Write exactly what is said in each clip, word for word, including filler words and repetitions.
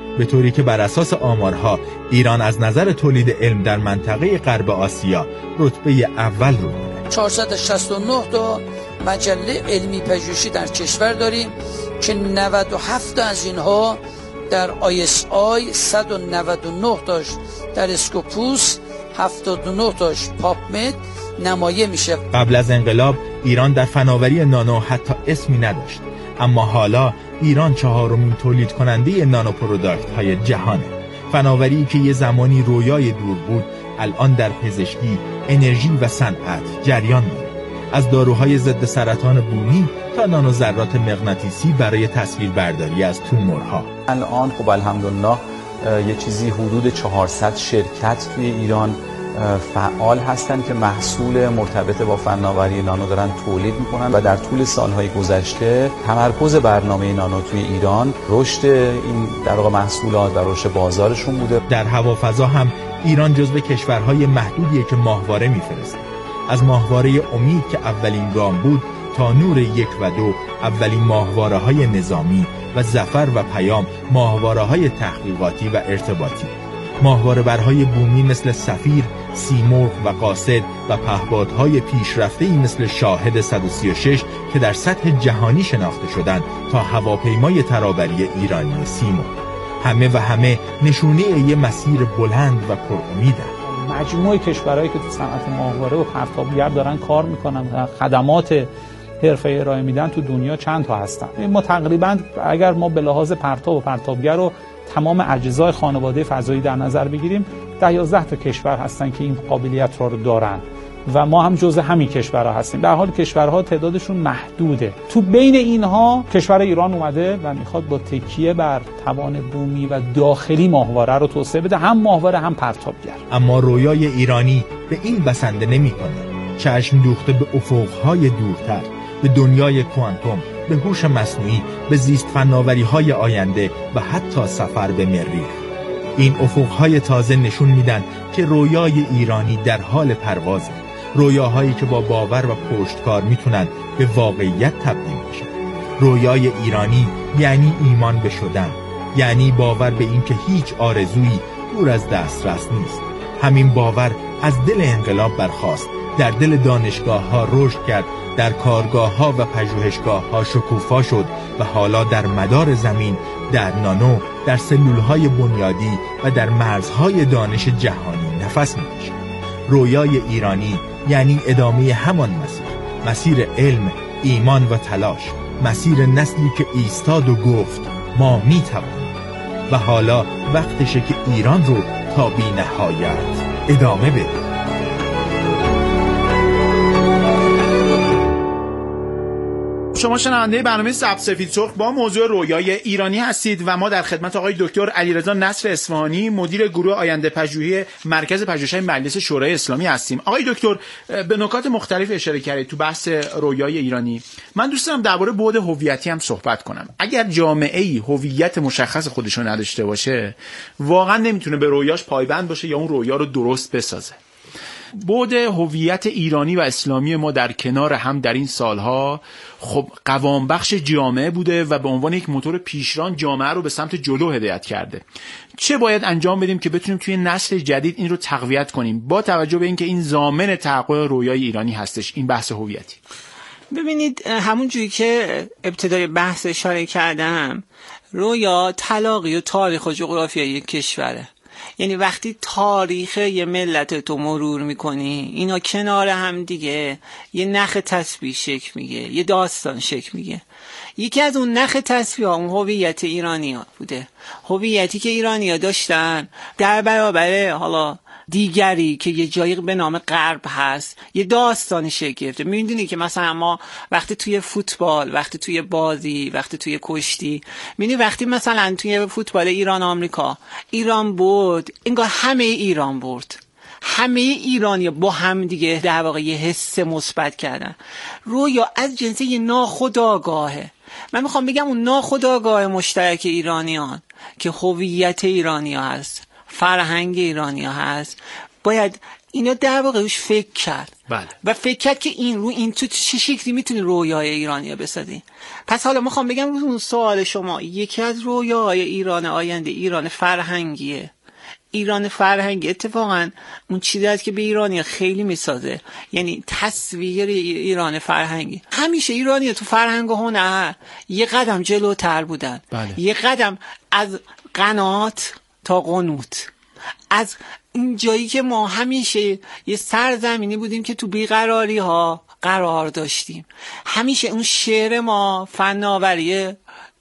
به طوری که بر اساس آمارها ایران از نظر تولید علم در منطقه غرب آسیا رتبه اول رو داره. چهارصد و شصت و نه تا مجله علمی پژوهشی در کشور داریم که نود و هفت از اینها در آی اس آی، صد و نود و نه تاش در اسکوپوس، هفتاد و نه تاش پاپمد نمایه میشه. قبل از انقلاب ایران در فناوری نانو حتی اسمی نداشت، اما حالا ایران چهارمین تولید کننده نانو پروداکت های جهانه. فناوری که یه زمانی رویای دور بود الان در پزشکی، انرژی و صنعت جریان داره. از داروهای ضد سرطان بومی تا نانو ذرات مغناطیسی برای تصویربرداری از تومورها. الان خب الحمدلله یه چیزی حدود چهارصد شرکت توی ایران فعال هستن که محصول مرتبط با فناوری نانو دارن تولید میکنن و در طول سالهای گذشته تمرکز برنامه نانو توی ایران رشد این در واقع محصولات و رشد بازارشون بوده. در هوافضا هم ایران جزو کشورهای محدودیه که ماهواره میفرسته. از ماهواره امید که اولین گام بود تا نور یک و دو اولین ماهواره های نظامی و ظفر و پیام ماهواره های تحقیقاتی و ارتباطی. ماهواره برهای بومی مثل سفیر، سیمرغ و قاصد و پهپادهای پیشرفته‌ای مثل شاهد صد و سی و شش که در سطح جهانی شناخته شدند تا هواپیمای ترابری ایرانی سیمرغ. همه و همه نشونه یه مسیر بلند و پرامیدن. مجموعه کشورهایی که تو صنعت ماهواره و پرتابگر دارن کار میکنن و خدمات حرفه‌ای ارائه میدن تو دنیا چند تا هستن. ما تقریبا اگر ما به لحاظ پرتاب و پرتابگر رو تمام اجزای خانواده فضایی در نظر بگیریم ده یازده تا کشور هستن که این قابلیت رو دارن و ما هم جزء همین کشورها هستیم. در حال کشورها تعدادشون محدوده. تو بین اینها کشور ایران اومده و میخواد با تکیه بر توان بومی و داخلی ماهواره رو توسعه بده، هم ماهواره هم پرتابگر. اما رویای ایرانی به این بسنده نمیکنه. چشم دوخته به افقهای دورتر، به دنیای کوانتوم، به هوش مصنوعی، به زیست فناوری‌های آینده و حتی سفر به مریخ. این افقهای تازه نشون میدن که رویای ایرانی در حال پروازه. رویاهایی که با باور و پشتکار میتونن به واقعیت تبدیل بشن. رویای ایرانی یعنی ایمان به شدن، یعنی باور به این که هیچ آرزویی دور از دسترس نیست. همین باور از دل انقلاب برخاست، در دل دانشگاه‌ها رشد کرد، در کارگاه‌ها و پژوهشگاه‌ها شکوفا شد و حالا در مدار زمین، در نانو، در سلول‌های بنیادی و در مرزهای دانش جهانی نفس می‌کشد. رویای ایرانی یعنی ادامه همان مسیر، مسیر علم، ایمان و تلاش، مسیر نسلی که ایستاد و گفت ما می‌توانیم. و حالا وقتشه که ایران رو تا بی‌نهایت ادامه بده. شما شنونده برنامه سبز سفید سرخ با موضوع رویای ایرانی هستید و ما در خدمت آقای دکتر علیرضا نصر اصفهانی، مدیر گروه آینده پژوهی مرکز پژوهش‌های مجلس شورای اسلامی هستیم. آقای دکتر به نکات مختلف اشاره کردید تو بحث رویای ایرانی. من دوست دارم درباره بعد هویتی هم صحبت کنم. اگر جامعه‌ای هویت مشخص خودش رو نداشته باشه، واقعا نمیتونه به رویاش پایبند باشه یا اون رویا رو درست بسازه. بعد هویت ایرانی و اسلامی ما در کنار هم در این سالها خب قوام بخش جامعه بوده و به عنوان یک موتور پیشران جامعه رو به سمت جلو هدایت کرده. چه باید انجام بدیم که بتونیم توی نسل جدید این رو تقویت کنیم با توجه به اینکه این ضامن تحقق رویای ایرانی هستش، این بحث هویتی؟ ببینید، همون جوری که ابتدای بحث اشاره کردم، رویا تلاقی و تاریخ و جغرافیای یک کشوره. یعنی وقتی تاریخ یه ملت تو مرور میکنی، اینا کنار هم دیگه یه نخ تسبیح شکل میگه، یه داستان شکل میگه. یکی از اون نخ تسبیح ها اون هویت ایرانی ها بوده، هویتی که ایرانی ها داشتن در برابر حالا دیگری که یه جایی به نام غرب هست، یه داستانی شکل گرفته. میدونی که مثلا ما وقتی توی فوتبال، وقتی توی بازی، وقتی توی کشتی، میدونی وقتی مثلا توی فوتبال ایران آمریکا ایران برد، انگار همه ایران برد، همه ایرانی با هم دیگه در واقع یه حس مثبت کردن. رویا از جنس یه ناخودآگاهه. من میخوام بگم اون ناخودآگاه مشترک ایرانیان که هویت ایرانی ها هست، فرهنگ ایرانی ها هست، باید اینا در واقع روش فکر کرد. بله. و فکر کرد که این رو این تو چه شکلی میتونی رویای ایرانی بسازی. پس حالا میخوام بگم رو اون سوال شما، یکی از رویاهای ایران آینده ایران فرهنگیه. ایران فرهنگی اتفاقا اون چیزی است که به ایرانی خیلی میسازه، یعنی تصویر ایران فرهنگی. همیشه ایرانی تو فرهنگ و هنر یه قدم جلوتر بودن. بله. یه قدم از قنات تا قنوت، از این جایی که ما همیشه یه سرزمینی بودیم که تو بیقراری ها قرار داشتیم. همیشه اون شعر ما فناوری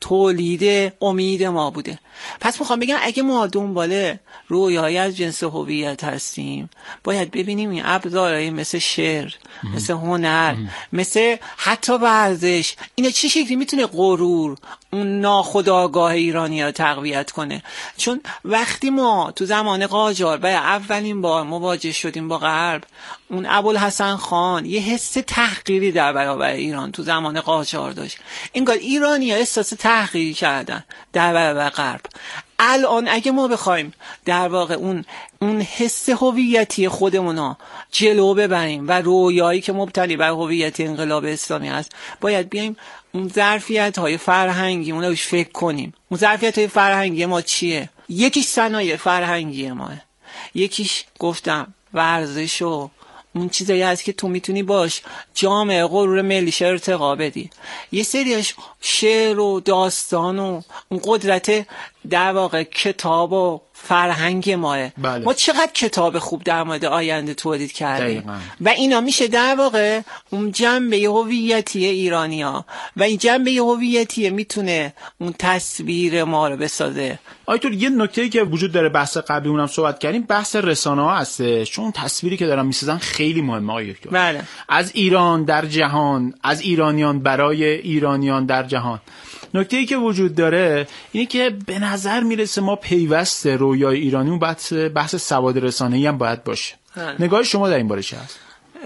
تولید امید ما بوده. پس میخوام بگم اگه ما دنباله رویایی از جنس هویت هستیم، باید ببینیم این ابزارهای مثل شعر، مثل هنر، مثل حتی ورزش، اینا چه شکلی میتونه غرور اون ناخودآگاه ایرانی ها تقویت کنه. چون وقتی ما تو زمان قاجار برای اولین بار مواجه شدیم با غرب، اون ابوالحسن خان یه حس تحقیری در برابر ایران تو زمان قاجار داشت. انگار ایرانی ها احساس تحقیری کردن در برابر غرب. الان اگه ما بخوایم در واقع اون اون حس هویتی خودمون جلو ببریم و رویایی که مبتنی بر هویت انقلاب اسلامی هست، باید بیایم اون ظرفیت‌های فرهنگی اون روش فکر کنیم. اون ظرفیت‌های فرهنگی ما چیه؟ یکیش صنایع فرهنگی ماه، یکیش گفتم ورزش و اون چیزایی هست که تو میتونی باش جامعه غرور ملیش ارتقا بدی. یه سریش شعر و داستان و اون قدرت در واقع کتاب و فرهنگ ماه. بله. ما چقدر کتاب خوب در مورد آینده تولید کردیم و اینا میشه در واقع اون جنبه هویتی ایرانی ها و این جنبه هویتی میتونه اون تصویر ما رو بسازه. آیتور یه نکته‌ای که وجود داره، بحث قبلی اونم صحبت کردیم، بحث رسانه ها هسته، چون تصویری که دارن میسازن خیلی مهمه آقای دکتر. بله. از ایران در جهان، از ایرانیان برای ایرانیان در جهان. نکته‌ای که وجود داره اینه که به نظر میرسه ما پیوسته رویای ایرانی اون بحث بحث سواد رسانه‌ای هم باید باشه. هن. نگاه شما در این باره چه هست؟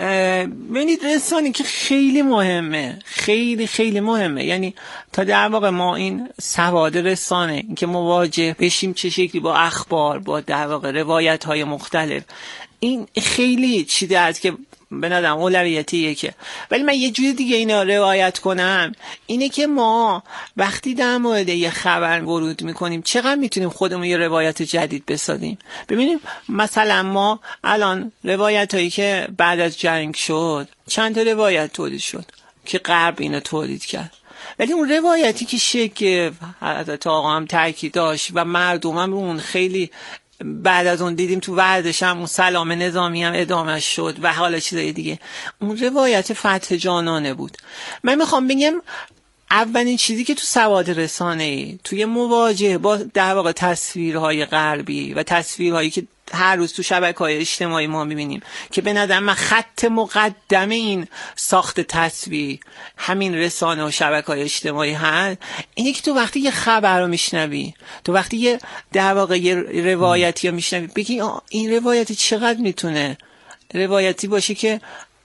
ببینید رسانه که خیلی مهمه، خیلی خیلی مهمه. یعنی تا در واقع ما این سواد رسانه، این که مواجه بشیم چه شکلی با اخبار، با در واقع روایت‌های مختلف، این خیلی چیزی است که به نظرم اولویتیه. که ولی من یه جوری دیگه اینا روایت کنم، اینه که ما وقتی در مورد یه خبر ورود میکنیم چقدر میتونیم خودمون یه روایت جدید بسازیم. ببینیم مثلا ما الان روایت هایی که بعد از جنگ شد، چند تا روایت تولید شد که غرب اینو تولید کرد، ولی اون روایتی که شکل حضرت آقا هم تاکید داشت و مردم هم اون خیلی بعد از اون دیدیم تو ورزش هم اون سلام نظامی هم ادامه شد و حالا چیزای دیگه، اون روایت فتح جانانه بود. من میخوام بگم اولین چیزی که تو سواد رسانه‌ای توی مواجهه با در واقع تصویرهای غربی و تصویرهایی که هر روز تو شبکه‌های اجتماعی ما می‌بینیم که به نظر من خط مقدم این ساخت تصویر همین رسانه و شبکه‌های اجتماعی هست، اینه که تو وقتی یه خبر رو میشنوی، تو وقتی یه در واقع یه روایتی رو میشنوی، بگی این روایتی چقدر میتونه روایتی باشه که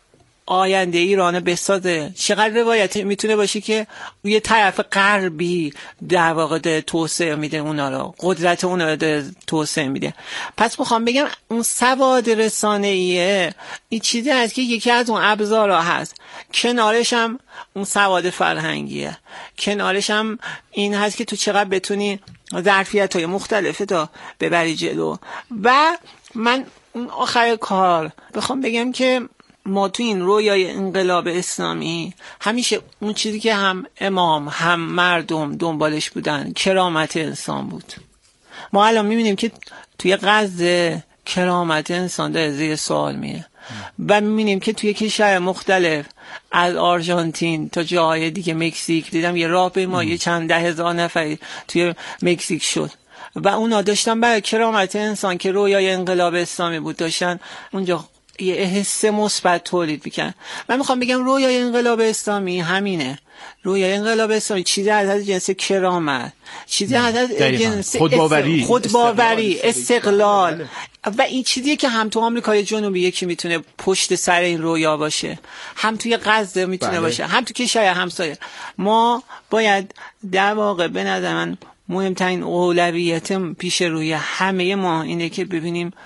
آینده ایران بسازه، چقدر روایت میتونه باشه که یه طرف غربی در واقع توسعه میده اونا رو، قدرت اونا رو توسعه میده. پس میخوام بگم اون سواد رسانه‌ایه این چیزی هست که یکی از اون ابزارها هست، کنارش هم اون سواد فرهنگیه، کنارش هم این هست که تو چقدر بتونی ظرفیت‌های مختلفه تا ببری جلو. و من اون آخر کار بخوام بگم که ما تو این رویای انقلاب اسلامی همیشه اون چیزی که هم امام هم مردم دنبالش بودن کرامت انسان بود. ما الان میبینیم که توی غزه کرامت انسان داره زیر سوال میره و میبینیم که توی کشور مختلف از آرژانتین تا جاهای دیگه، مکزیک، دیدم یه راهپیمایی چند ده هزار نفری توی مکزیک شد و اونا داشتن برای کرامت انسان که رویای انقلاب اسلامی بود داشتن اونجا یه حس مثبت تولید میکنن. من میخوام بگم رویای انقلاب اسلامی همینه. رویای انقلاب اسلامی چیزی از جنس کرامت، چیزی از جنس خودباوری، خودباوری، استقلال, استقلال. و این چیزیه که هم تو آمریکای جنوبی یکی میتونه پشت سر این رویا باشه، هم توی غزه میتونه بله. باشه، هم تو کشور همسایه. ما باید در واقع به نظر من مهمترین اولویت پیش روی همه ما اینه که ببینیم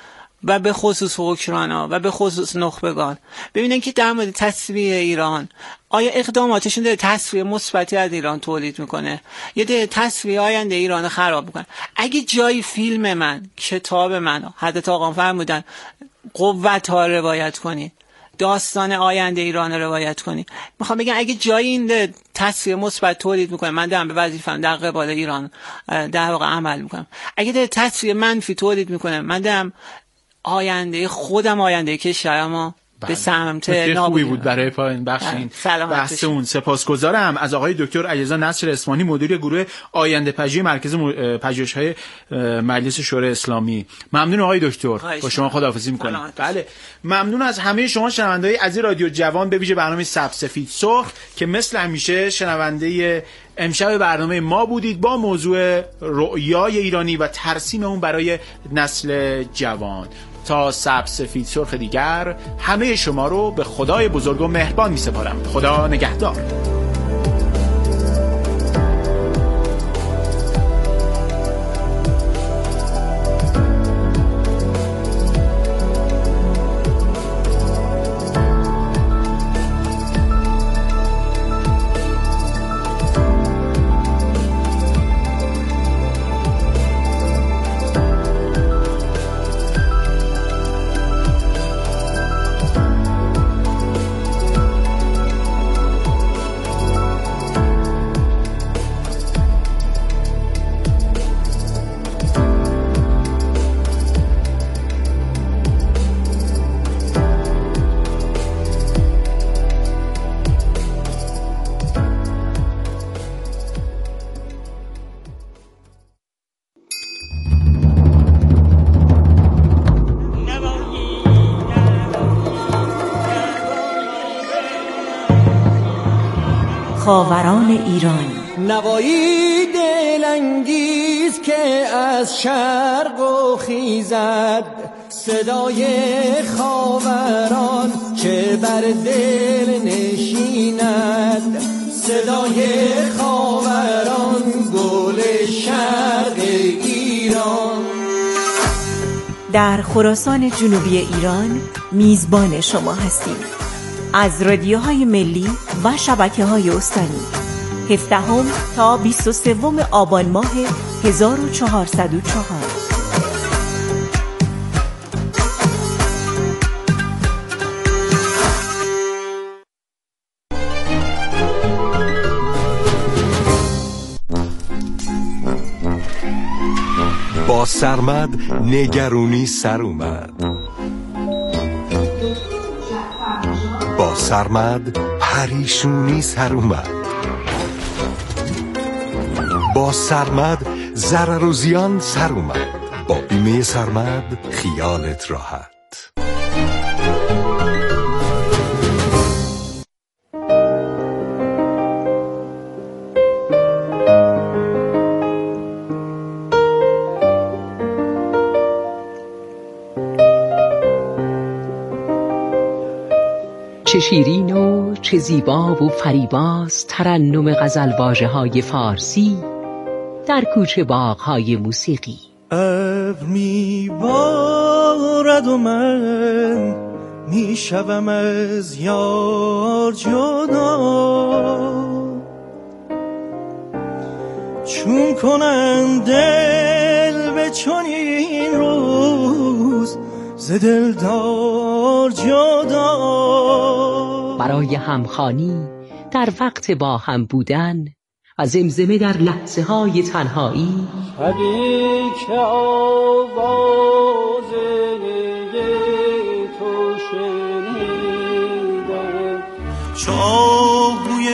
و به خصوص حکمران‌ها و به خصوص نخبگان ببینن که در مورد تصویر ایران آیا اقداماتشون داره تصویر مثبتی از ایران تولید میکنه یا داره تصویر آینده ایران خراب میکنه. اگه جای فیلم من، کتاب من، حضرت آقا فرمودن قوت ها روایت کنید، داستان آینده ایران رو روایت کنید، میخوام بگم اگه جای این تصویر مثبت تولید میکنه من دارم به وظیفه‌ام در قبال ایران در واقع عمل میکنم. اگه داره تصویر منفی تولید میکنه من دارم آینده خودم، آینده کشورم به سمت نابودی بود. برای پایان بخش این بحث اون سپاسگزارم از آقای دکتر علیرضا نصر اصفهانی، مدیر گروه آینده پژوهی مرکز پژوهش‌های مجلس شورای اسلامی. ممنون آقای دکتر، با شما خداحافظی می‌کنم. بله، ممنون از همه شما شنونده‌های عزیز رادیو جوان، به ویژه برنامه سبز سفید سرخ که مثل همیشه شنونده امشب برنامه ما بودید با موضوع رؤیای ایرانی و ترسیم اون برای نسل جوان. تا سبز سفید سرخ دیگر همه شما رو به خدای بزرگ و مهربان می سپارم. خدا نگهدار. خاوران ایران، نوایی دلانگیز که از شرق و خیزد، صدای خاوران چه بر دل نشیند، صدای خاوران گل شرق ایران. در خراسان جنوبی ایران میزبان شما هستیم از رادیوهای ملی و شبکه‌های استانی. هفدهم تا بیست و سوم آبان ماه هزار و چهارصد و چهار. با سرمد نگرونی سر اومد، با سرمد پریشونی سر اومد، با سرمد ضرر و زیان سر اومد. با بیمه سرمد خیالت راحت. چه شیرین و چه زیبا و فریباست ترنم غزلواژه های فارسی در کوچه باغ‌های موسیقی. ابر میبارد و من میشوم از یار جدا، چون کنم دل به چنین روز ز دلدار جدا. برای همخوانی در وقت با هم بودن و زمزمه در لحظه های تنهایی، شبی که آواز تو شنیدم، چاهوی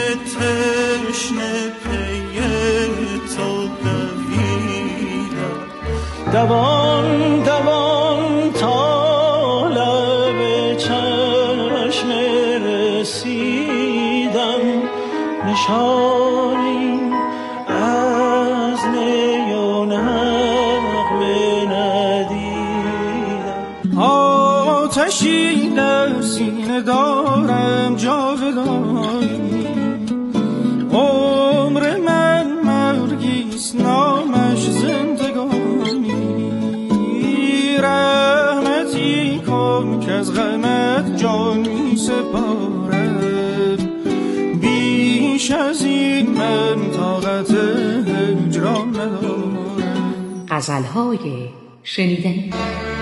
تشنه پی تو دویدم، دوان دوان تا لب چشم رسیدم، نشانی از نی و نغمه ندیدم. آتشی در سینه دارم جاودانی، عمر من مرگیست نامش زندگانی، رحم صد جان می سپارم، بیش از این من طاقت هجران ندارم. غزل‌های شنیدنی.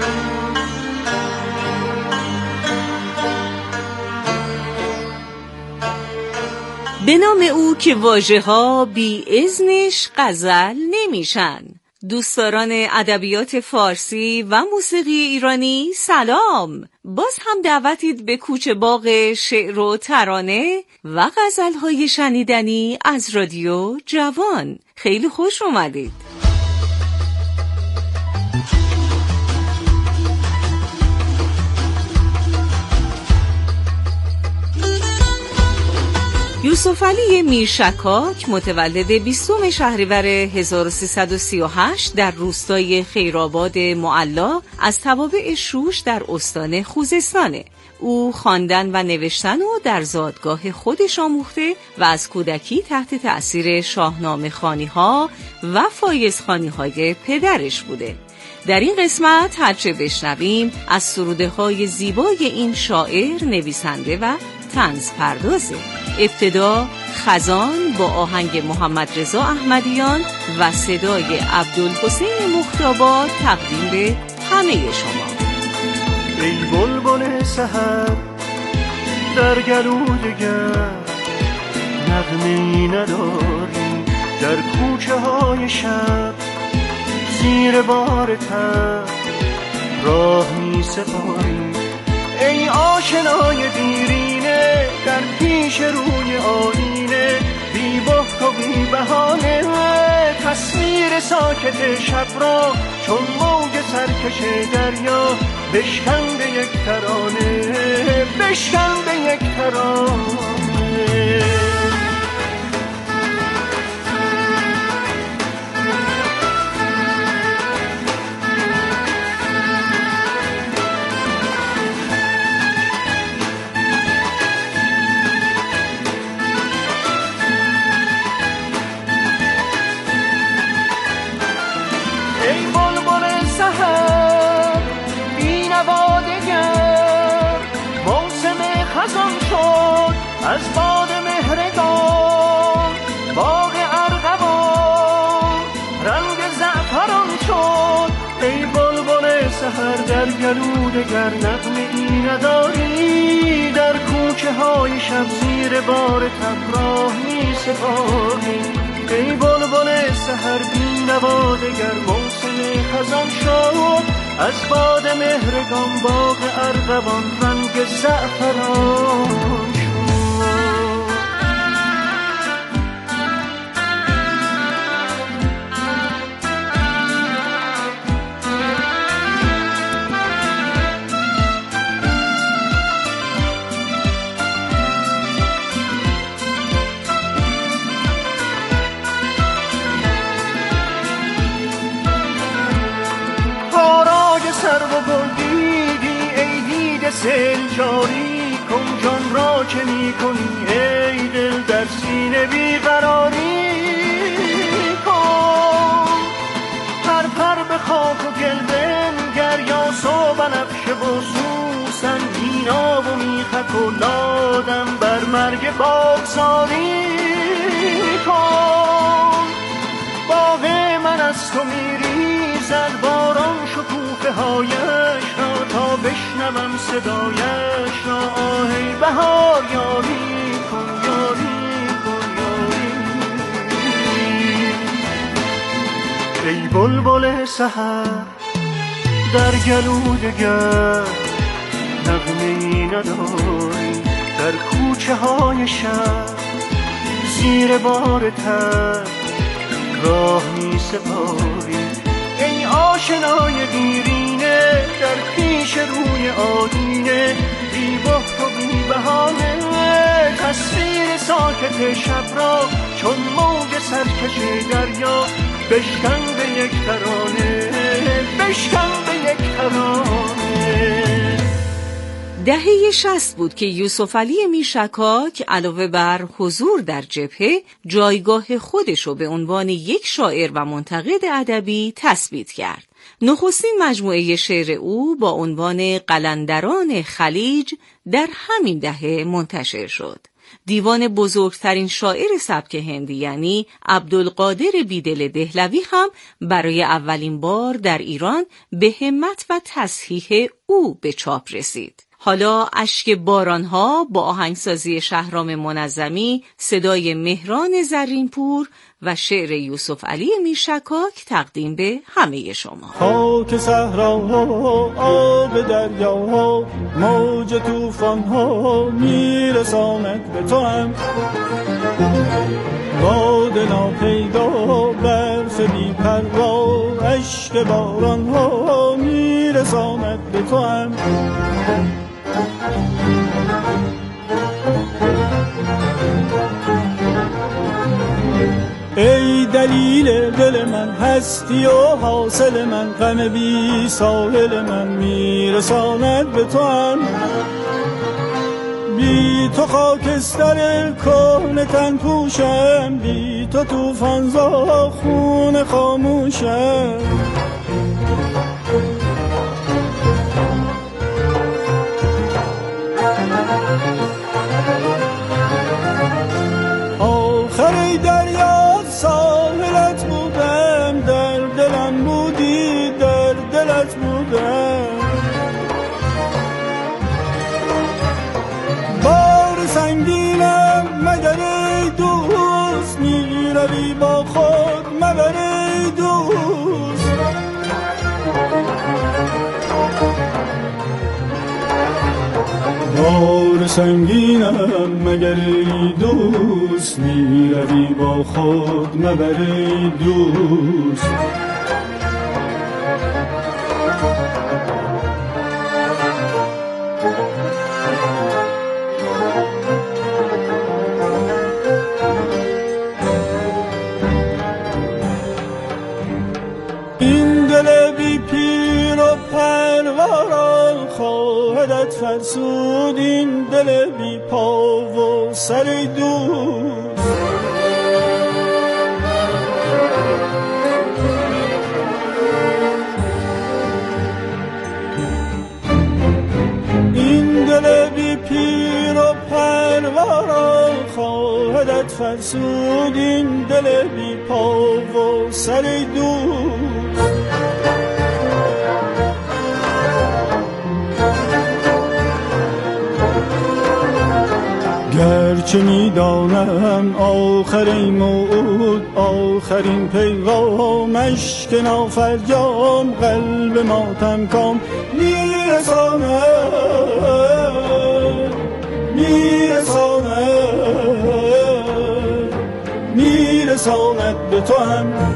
به نام او که واژه ها بی اذنش غزل نمیشن. دوستداران ادبیات فارسی و موسیقی ایرانی سلام. باز هم دعوتید به کوچه باغ شعر و ترانه و غزل‌های شنیدنی از رادیو جوان. خیلی خوش اومدید. یوسف علی میرشکاک متولد بیستم شهریور هزار و سیصد و سی و هشت در روستای خیرآباد معلا از توابع شوش در استان خوزستانه. او خواندن و نوشتن و در زادگاه خودش آموخته و از کودکی تحت تأثیر شاهنامه خوانی‌ها و فایزخوانی‌های پدرش بوده. در این قسمت هرچه بشنویم از سروده‌های زیبای این شاعر، نویسنده و طنز پردازه. ابتدا خزان با آهنگ محمد رضا احمدیان و صدای عبدالحسین مختاباد تقدیم به همه شما. ای بلبل سحر در گلودگر، نغمه‌ای نداری در کوچه های شب، زیر بار تر راه می سپاری. ای آشنای دیرینه در پیش روی آینه، بی بحت و بی بهانه تصویر ساکت شب را چون موج سرکش دریا بشکن به یک ترانه، بشکن به یک ترانه. از باد مهرگان باغ ارغوان رنگ زعفران شد. ای بلبل سحر در گلودگر، نغمه‌ای نداری در کوچه های شب، زیر بار تب راه می سپاری. ای بلبل سحر بی نوا دگر، موسم خزان شد از باد مهرگان باغ ارغوان رنگ زعفران. سر و گل دیدی ای دیده سیل جاری کن، جان را چه می کنی ای دل در سینه بیقراری کن. پر پر به خاک و گل بنگر، یاس و بنفشه و سوسن، مینا و میخک و لادم بر مرگ باغساری کن. باغ من از تو میریزد باران شکوفه هایش را، تا بشنوم صدایش را. آهی بهار یاری کن، یاری کن، یاری. ای بلبل سحر در گلودگر، نغمه‌ای نداری در کوچه های شب، زیر بار تر راه می سپاری. ای آشنای دیرینه در پیش روی آینه، بی بحت و بی بهانه تصویر ساکت شب را چون موج سرکش دریا بشکن به یک ترانه، بشکن به یک ترانه. دهه شصت بود که یوسف علی میرشکاک علاوه بر حضور در جبهه جایگاه خودش رو به عنوان یک شاعر و منتقد ادبی تثبیت کرد. نخستین مجموعه شعر او با عنوان قلندران خلیج در همین دهه منتشر شد. دیوان بزرگترین شاعر سبک هندی یعنی عبدالقادر بیدل دهلوی هم برای اولین بار در ایران به همت و تصحیح او به چاپ رسید. حالا اشک بارانها با آهنگسازی شهرام منظمی، صدای مهران زرینپور و شعر یوسف علی میرشکاک تقدیم به همه شما. خاک صحراها، آب دریاها، موج طوفانها میرساند به تو هم. باد ناپیدا، برف بی پروا، اشک بارانها میرساند به تو هم. ای دلیل دل من، هستی و حاصل من، غم بی ساحل من میرساند به تو هم. بی تو خاکستر کهنه تن پوشم، بی تو طوفان زا خون خاموشم. آخر دریا ساحلت بودم، در دلم بودی، در دلت بودم. بار سنگینم مگر ای دوست، میروی با خود مبر ای دوست. بار سنگینم مگر ای دوست، میروی با خود مبر ای دوست. این دل بی پیر و پرواران خواهدت فرسود، این دل بی پا و سر دوست. این دل بی پیر و پرواران خواهدت فرسود، این دل بی پا و سر دوست. گرچه میدانم آخرین موعود، آخرین پیغامش که نافرجام قلب ماتم کام میرساند، میرساند، میرساند به تو هم.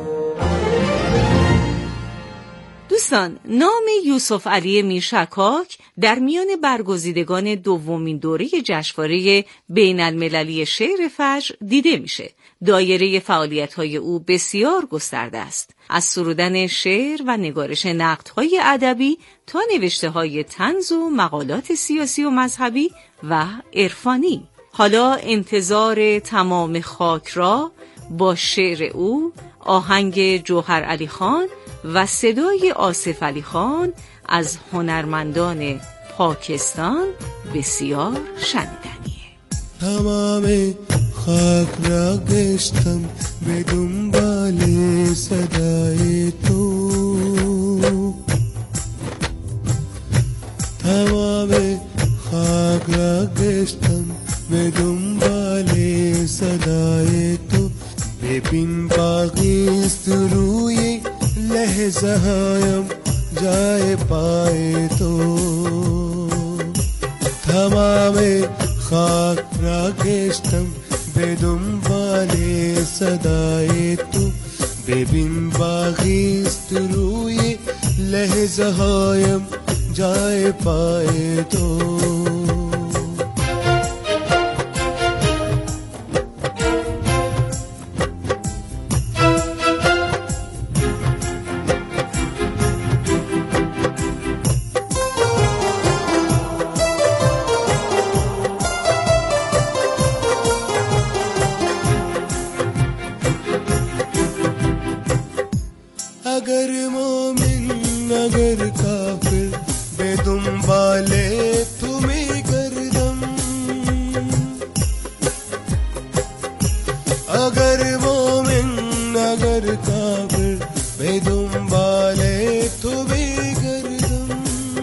دوستان، نام یوسف علی میرشکاک در میان برگزیدگان دومین دوره جشنواره بین المللی شعر فجر دیده میشه. دایره فعالیت‌های او بسیار گسترده است، از سرودن شعر و نگارش نقدهای ادبی تا نوشته‌های طنز و مقالات سیاسی و مذهبی و عرفانی. حالا انتظار تمام خاک را با شعر او، آهنگ جوهر علی خان و صدای آصف علی خان از هنرمندان پاکستان بسیار شنیدنیه. تمام خاک را گشتم به دنبال صدای تو، تمام خاک را گشتم به دنبال صدای تو. ببین باقی است روی لحظه هایم جای پای تو. تمام خاک را گشتم به دنبال صدای تو. ببین باقی است روی لحظه هایم جای پای تو. मोमिन अगर काफिर बेदुम्बाले तुम्हें गर्दम, अगर मोमिन अगर काफिर बेदुम्बाले तुम्हें गर्दम,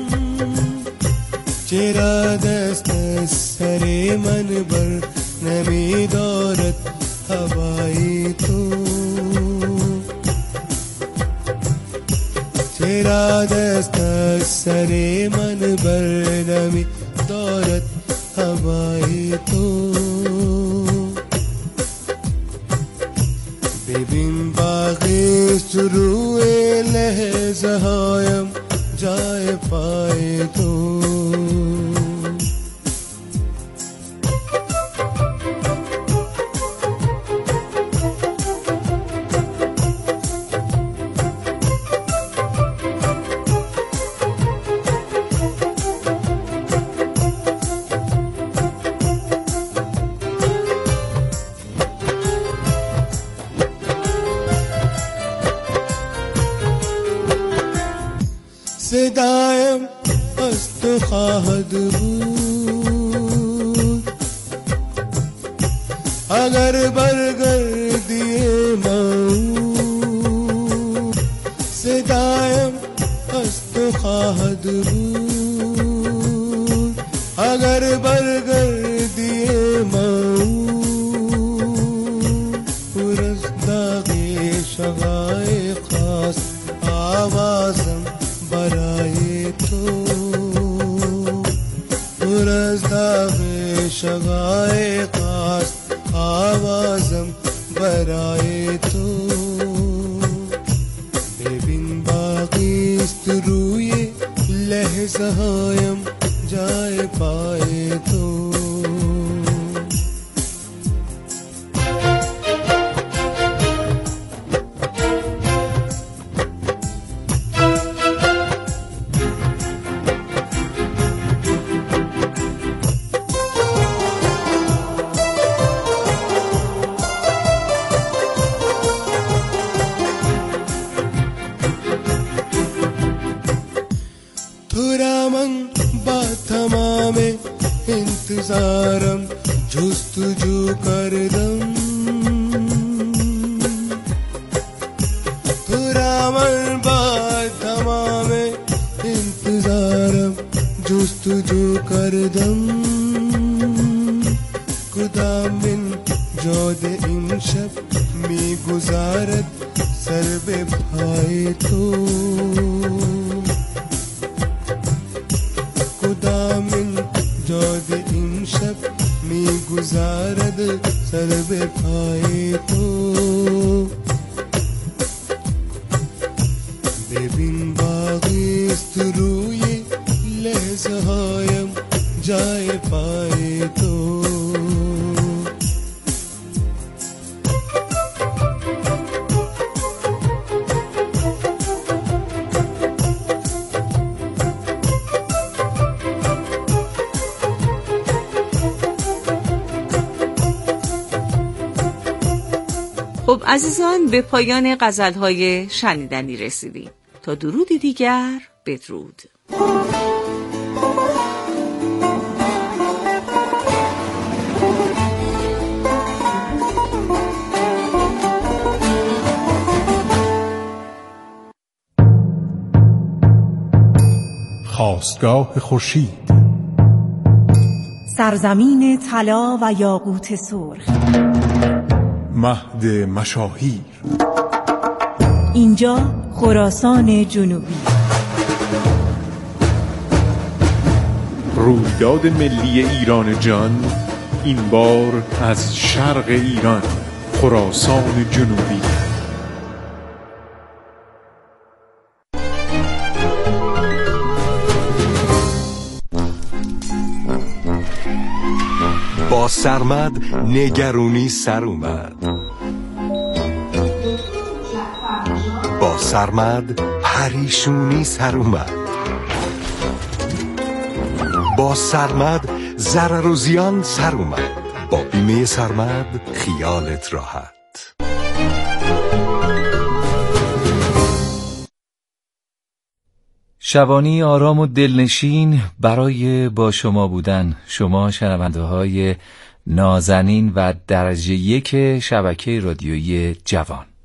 चेहरा दस्त सरे मन बर नमी दौलत हवाई तो, चेहरा दस्त सरे मन बर नमी दौलत हवाई तो, ببین باغی شروع لحظه هایم جای پای تو، صدایم از تو خواهد بود اگر برگردی موت، صدایم از تو خواهد بود اگر برگردی موت، پر از داغ شقایق است آوازم برای تو، پر از داغ شقایق است آوازم برای تو، ببین باقی است روی لحظه هایم جای پای تو. इंतजारम जुस्तजू करदम, थोड़ा मन बात तमामे इंतजारम जुस्तजू करदम, खुदा मिन जोद इमशब मी गुजारत सरबे भाई तो, खुदा मिन जोद इमशब मी गुजारद सरबे भाई तो, ببین باقی است روی لحظه هایم جای پای تو. خب عزیزان، به پایان غزل‌های شنیدنی رسیدیم. تا درودی دیگر، بدرود. خاستگاه خورشید، سرزمین طلا و یاقوت سرخ، مهد مشاهیر، اینجا خراسان جنوبی. رویداد ملی ایران جان، این بار از شرق ایران، خراسان جنوبی. با سرمد نگرونی سر اومد، با سرمد پریشونی سر اومد، با سرمد ضرر و زیان سر اومد. با بیمه سرمد خیالت راحت. شبانی آرام و دلنشین برای با شما بودن، شما شنونده های نازنین و درجه یک شبکه رادیویی جوان.